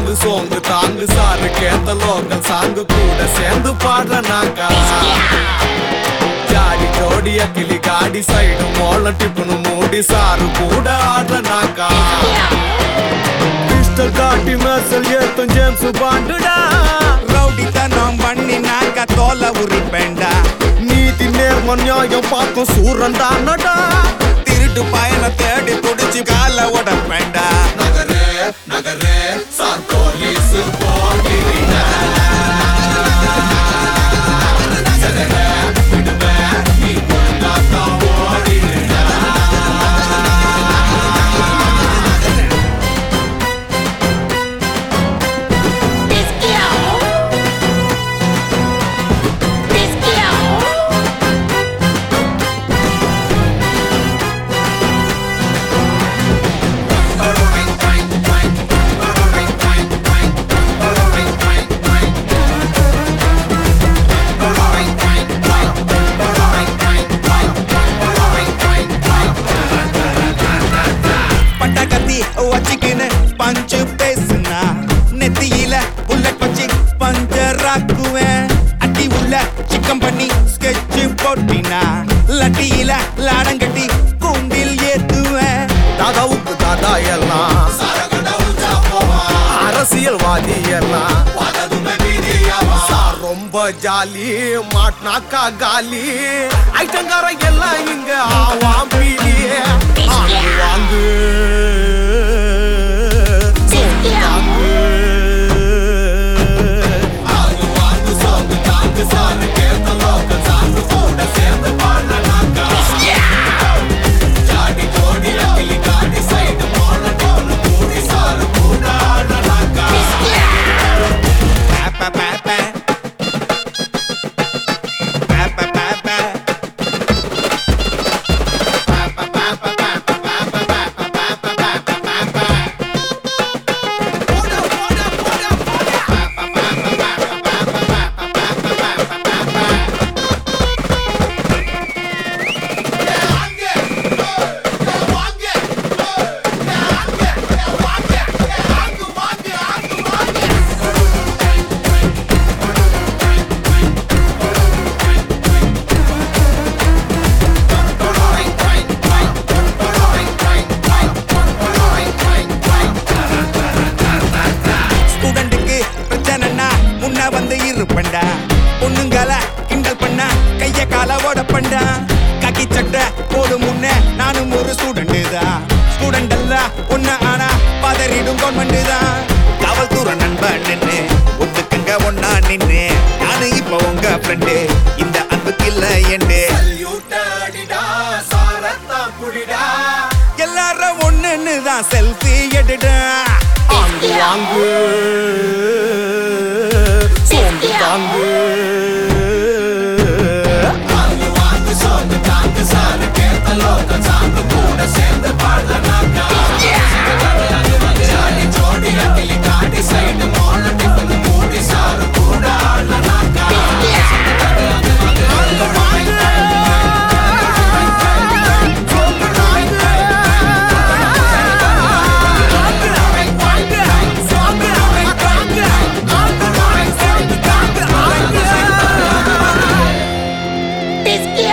வாங்கு சோங்கு தாங்கு sir கேத்த local song கூட சேர்ந்து பாடுறனாக்கா ஜாடி ஜோடிய கிளி காடி சைடு மோள டிப்புனு மூடி சாரு கூட ஆடுறனாக்கா கிறிஸ்டல் காட்டி மெர்சல் ஏத்தும் ஜேம்ஸ் பாண்டுடா ரவுடித்தனம் பண்ணினாக்க தோலை உரிப்பேண்டா நீதி நேர்ம நியாயம் பார்க்கும் சூரன் தானடா திருட்டு பயனை தேடி துடிச்சு கால உடப்பேண்டா நகரே நகரே சார் போலீஸ் போகிறீங்க வச்சிக்கின்னு பஞ்சு பேசுனா நெத்தியில புல்லட் வச்சு பஞ்சராக்குவேன் அட்டி உள்ள சிக்கம் பண்ணி ஸ்கெட்ச் போட்டினா லட்டியில லாடங்கட்டி கூண்டில் ஏத்துவேன் தாதாவுக்கு தாதா எல்லாம் அரசியல்வாதி எல்லாம் ரொம்ப ஜாலி மாட்னாக்கா காலி ஐட்டங்கார எல்லாம் இங்க ஆவாம் பீலியே வாங்கு இருப்பண்டா பொண்ணுங்கள கிண்டல் பண்ண கைய கால ஓடப்பண்டா கக்கி சட்டை போடு முன்ன நானும் ஒரு ஸ்டூடெண்ட் தான் ஸ்டூடெண்ட் அல்ல ஒன்னு ஆனா பதறிடும் கவர்மெண்ட் தான் காவல்துறை நண்பன் நின்று ஒத்துக்குங்க ஒன்னா நின்று நானு இப்ப உங்க ஃப்ரெண்டு இந்த அன்புக்கு இல்ல என்று எல்லாரும் ஒண்ணுன்னு தான் செல்ஃபி எடுடா வாங்கு தாங்கு Biscuit!